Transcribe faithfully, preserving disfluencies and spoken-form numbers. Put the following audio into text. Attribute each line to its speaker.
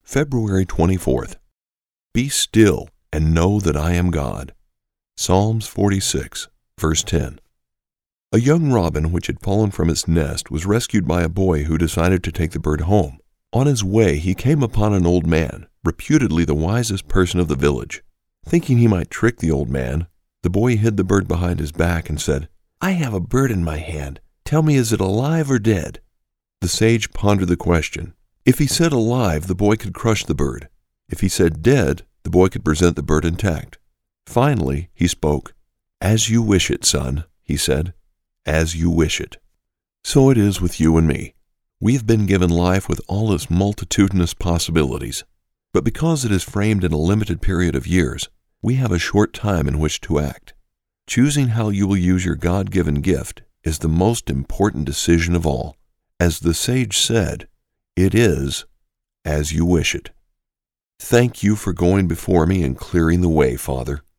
Speaker 1: February twenty-fourth. Be still and know that I am God. Psalms forty-six, verse ten. A young robin which had fallen from its nest was rescued by a boy who decided to take the bird home. On his way, he came upon an old man, reputedly the wisest person of the village. Thinking he might trick the old man, the boy hid the bird behind his back and said, "I have a bird in my hand. Tell me, is it alive or dead?" The sage pondered the question. If he said alive, the boy could crush the bird. If he said dead, the boy could present the bird intact. Finally, he spoke. "As you wish it, son," he said. "As you wish it." So it is with you and me. We have been given life with all its multitudinous possibilities. But because it is framed in a limited period of years, we have a short time in which to act. Choosing how you will use your God-given gift is the most important decision of all. As the sage said, it is as you wish it. Thank you for going before me and clearing the way, Father.